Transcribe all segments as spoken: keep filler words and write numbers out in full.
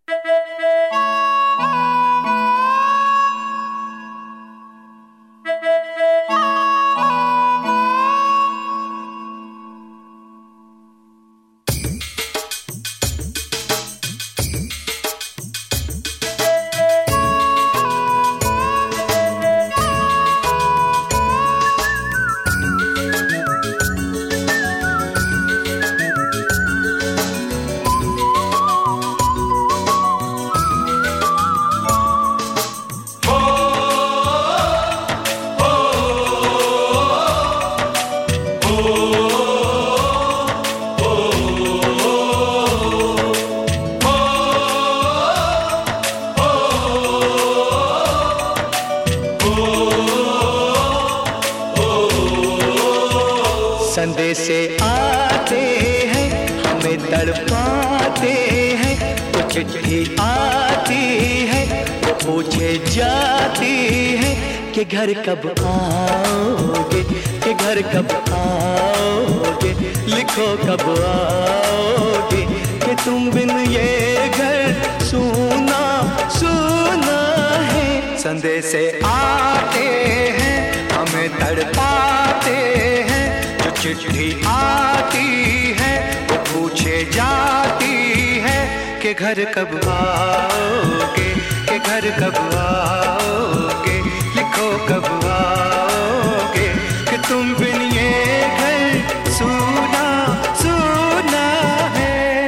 संदेशे आते हैं हमें तड़पाते हैं, तो चिट्ठी आती है वो पूछे जाती है कि घर कब आओगे, कि घर कब आओगे, लिखो कब आओगे, कि तुम बिन ये घर सूना सूना है। संदेशे आते हैं हमें तड़पाते हैं, चिट्ठी आती है वो पूछे जाती है कि घर कब आओगे, कि घर कब आओगे, लिखो कब आओगे, कि तुम बिन ये घर सूना सूना है।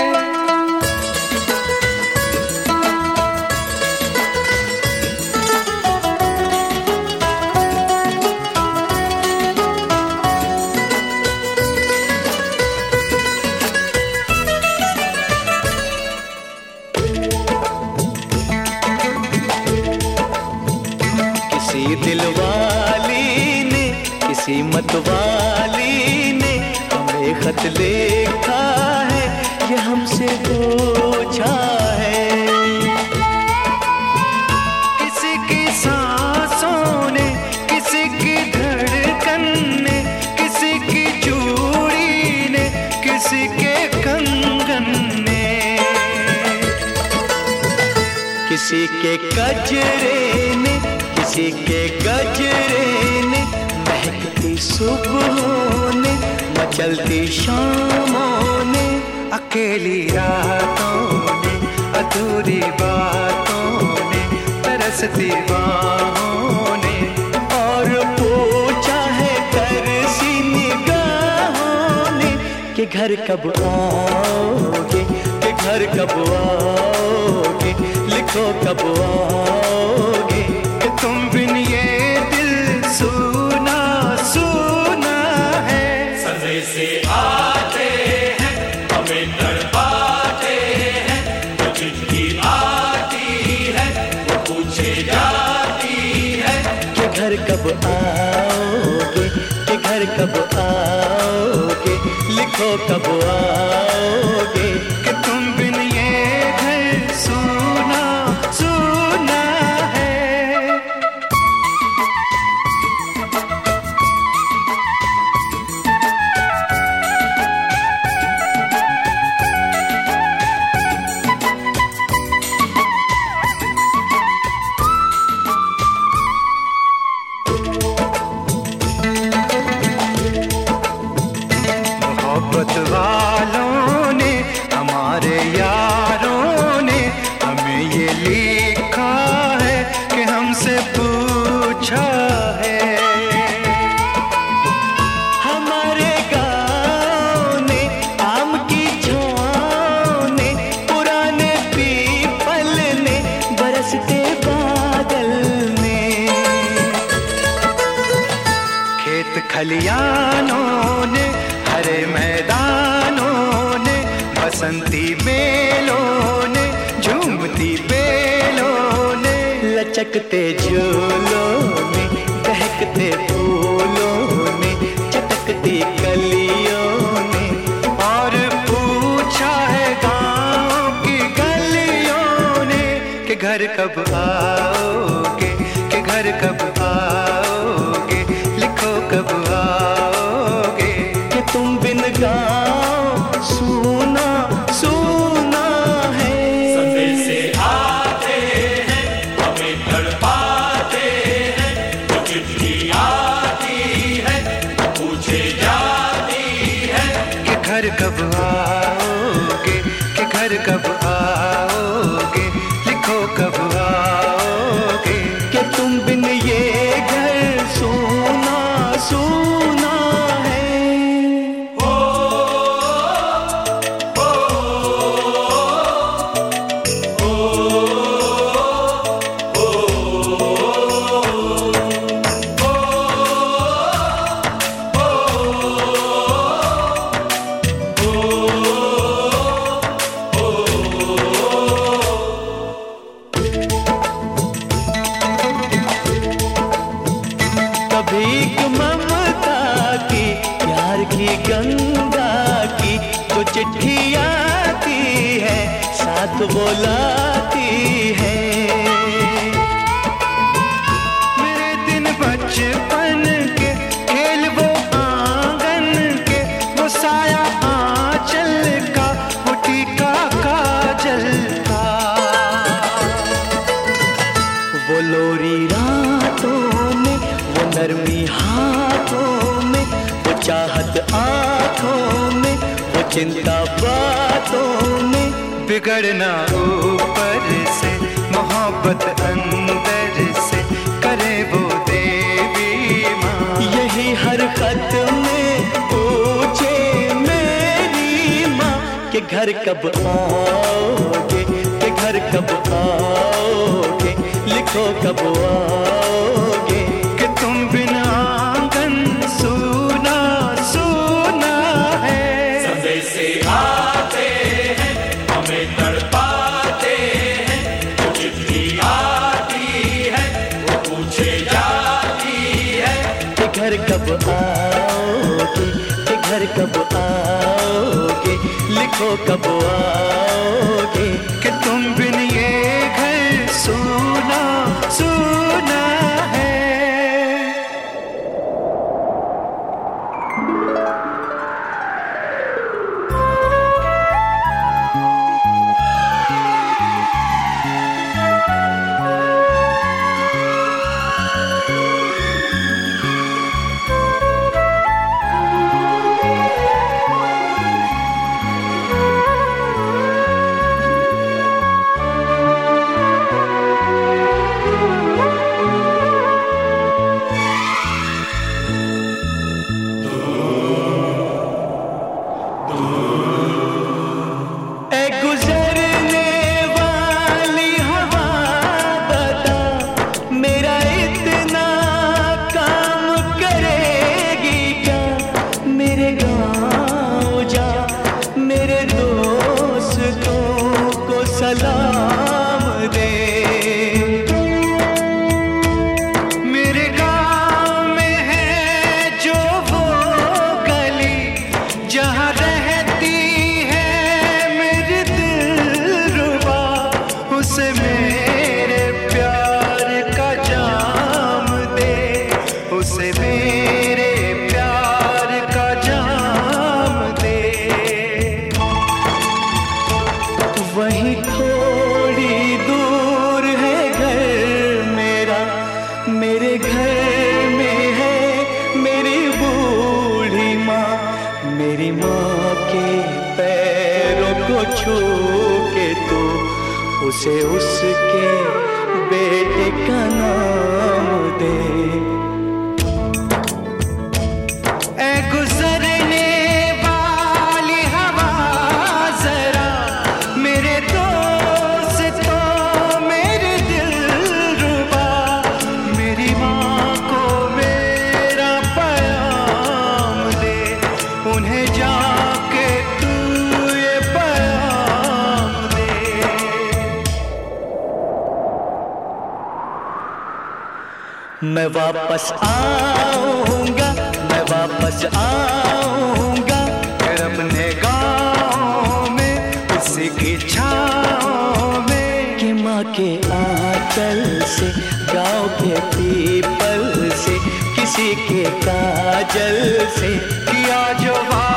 किसी दिलवाली ने, किसी मतवाली ने हमें खत लिखा है, ये हमसे पूछा है। किसी की सांसों ने, किसी की धड़कन ने, किसी की चूड़ी ने, किसी के कंगन ने, किसी के गजरे ने, किसी के गजरे ने, महकती सुबहों ने, मचलती शामों ने, अकेली रातों ने, अधूरी बातों ने, तरसती बाहों ने, और पूछा है तरसी निगाहों ने कि घर कब आओगे, कि घर कब आओगे, लिखो कब आओगे, तुम बिन ये दिल सूना सूना है। संदेशे आते हैं हमें तड़पाते हैं, तो चिट्ठी आती है वो पूछे जाती है कि घर कब आओगे, कि घर कब आओगे, लिखो कब आओगे, कि तुम बिन ये घर सूना सूना है। मोहब्बत वालों ने, हमारे यारों ने हमें ये लिखा है कि हमसे पूछा है। हमारे गाँव ने, आम की छाँव ने, पुराने पीपल ने, बरसते बादल ने, खेत खलियानों ने, हरे मैदानों ने, बसंती बेलों ने, झूमती बेलों ने, लचकते झूलों ने, दहकते फूलों ने, चटकती कलियों ने, और पूछा है गाँव की गलियों ने कि घर कब आओगे, कि घर कब आओगे, लिखो कब आओगे, कि तुम बिन गाँव सूना सूना है। संदेशे गंगा की जो चिट्ठी आती है साथ वो लाती है। मेरे दिन बचपन के खेल वो आंगन के, वो साया आंचल का, वो टीका काजल का, वो लोरी रातों में, वो नरमी हाथों में, वो चाहत आंखों में, वो चिंता बातों में। बिगड़ना ऊपर से, मोहब्बत अंदर से, करे वो देवी माँ। यही हर खत में पूछे मेरी माँ कि घर कब आओगे, कि घर कब आओगे, लिखो कब आओगे। कि तुम बिना आंगन सूना सूना है। संदेशे आते हैं हमें तड़पाते हैं, जो चिट्ठी आती है वो पूछे जाती है कि घर कब आओगे, कि घर कब आओगे, लिखो कब आओगे। कि तुम बिन ये घर सूना सूना है। सलाम दे। मेरे गाँव में है जो वो गली जहाँ रहती है मेरी दिलरुबा, उसे मेरे प्यार का जाम दे, उसे मेरे प्यार का जाम दे। वहीं थोड़ी दूर है घर मेरा, मेरे घर में है मेरी बूढ़ी माँ। मेरी माँ के पैरों को छू के तो उसे उसके बेटे का नाम दे। ऐ गुजरने वाली हवा जरा मेरे दोस्तों मेरे दिलरुबा, मेरी माँ को मेरा पैगाम दे, उन्हें जाके तू ये पैगाम दे। मैं वापस आऊंगा, मैं वापस आऊंगा फिर अपने गाँव में, उसी की छाँव में। कि माँ के आंचल से, गाँव के पीपल से, किसी के काजल से किया जो